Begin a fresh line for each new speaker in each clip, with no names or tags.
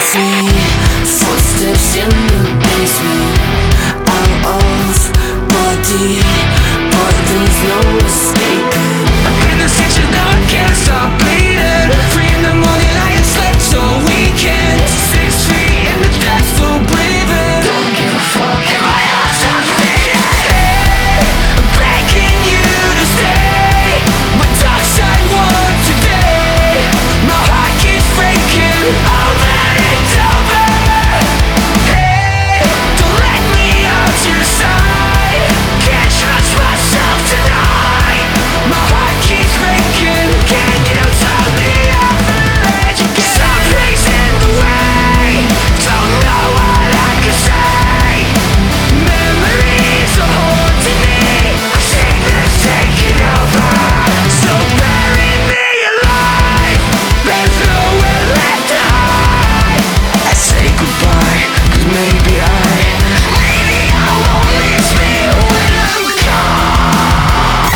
see footsteps in the basement, out of body, but there's no escaping. I'm in the section now, I can't stop bleeding. 3 in the morning, I ain't slept all weekend. 6 feet in the depths, full breathing. Don't give a fuck if my heart's not beating. Hey, I'm begging you to stay. My dark side won today. My heart keeps breaking. I'll let it over. Hey, don't let me out your side. Can't trust myself tonight. My heart keeps breaking. Can you tell me I've let you get? Some place in the way. Don't know what I can say. Memories are haunting me. I think they're taking over. So bury me alive. There's nowhere left to hide. I say goodbye, 'cause maybe I won't miss me when I'm gone.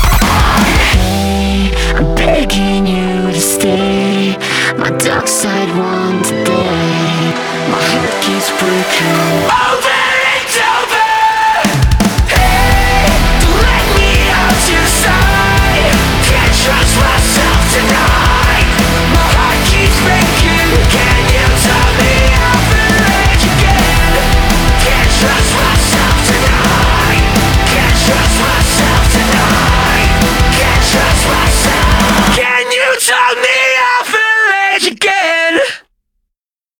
Hey, I'm begging you to stay. My dark side won today. My heart keeps breaking. Over and over. Hey, don't let me out your side. Can't trust myself tonight. My heart keeps breaking. Can you tell me I've let you get? Can't trust